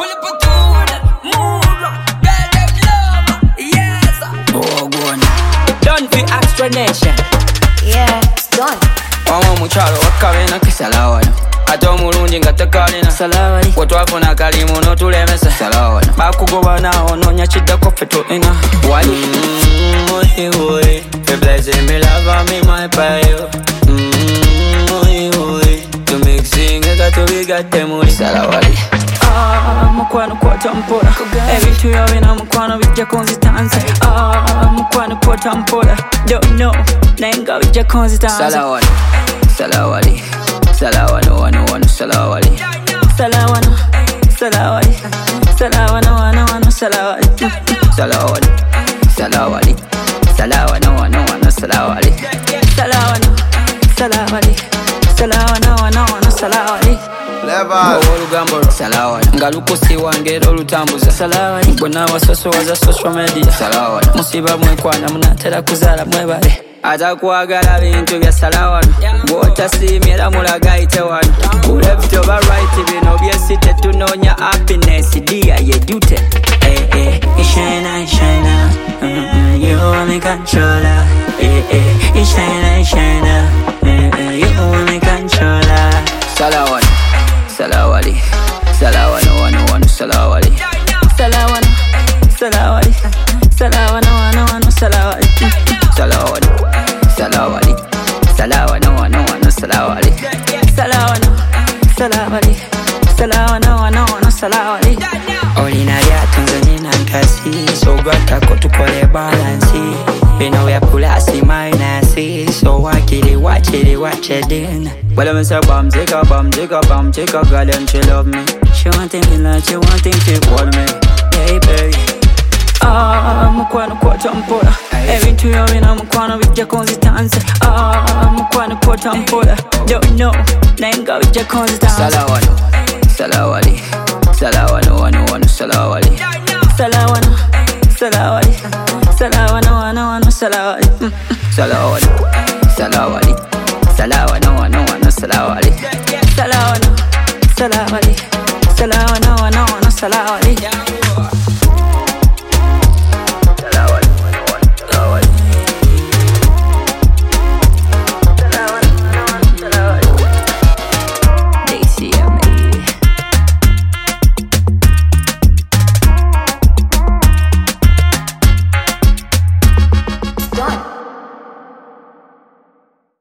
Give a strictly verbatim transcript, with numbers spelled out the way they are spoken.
Pull up a tune, move, get them love, yes. Oh, go on. Done for Extra Nation. Yeah, it's done. Mama muchalo wakabena kisalawana. Ato mulungi nga tekalina salawali. Wetwafuna kalimu notulemesa salawali. Bakugoba nao nonya chiddako ffe tulina wali. Mmm, oi oi. Fe blessing me love me my payo. Mmm, oi oi. To mixing ega tubigatte muli salawali. Ah, mukwano kwota mpola. Ebintu byabina mukwano bijja konzitanze. Ah, mukwano kwota mpola. Don't know, nenga bijja konzitanze. Salawali, salawali. Salawano, wano, wano, salawali. Salawano, salawali. Salawano, wano, wano, salawali. Salawali, salawali. Salawano, wano, wano, salawali. Salawano, salawali. Salawano, wano, wano, salawali. Level Olugambolo salawali. Ngalukusi wangero olutambuza salawali. Bonna wasoso waza social media salawali. Musiba mwekwana munatera kuzala mwebale. Atakwagala bintu bya salawano. Bw'otasiimira mulaga ite wano. Kulebita oba right bino byesi tetunoonya happiness dia ye dute. Eh eh, ishina ishina. Mm-mm, you only controller. Eh eh, ishina ishina. Mm-mm, you only controller. Salawano, salawali. Salawano, wano, wano, salawali. Salawano, salawali. Salawano, wano, wano, salawali. Salawali, salawali. Salawano, wano, wano, salawali. Salawano, salawali. Salawano, wano, wano, salawali. Olina lyatunze nina nkasi. So gwatako tukole balansi. Bino bya pulasi minasi. So wakili wachili wachedin. Well, I'm say bam, take a bam, take a bam, take a girl and she love me. She want me like she want him to hold me. Hey baby. Ah, mukwano kwota mpola. Ebintu byabina mukwano bijja konzitanze. Ah, mukwano kwota mpola. Don't know, nenga bijja konzitanze. Salawano, salawali. Salawano, wano, wano, salawali. Salawano, salawali. Salawano, wano, wano, salawali. Salawali, salawali. Salawano, wano, wano, salawali. Salawano, salawali. Salawano, wano, wano, salawali.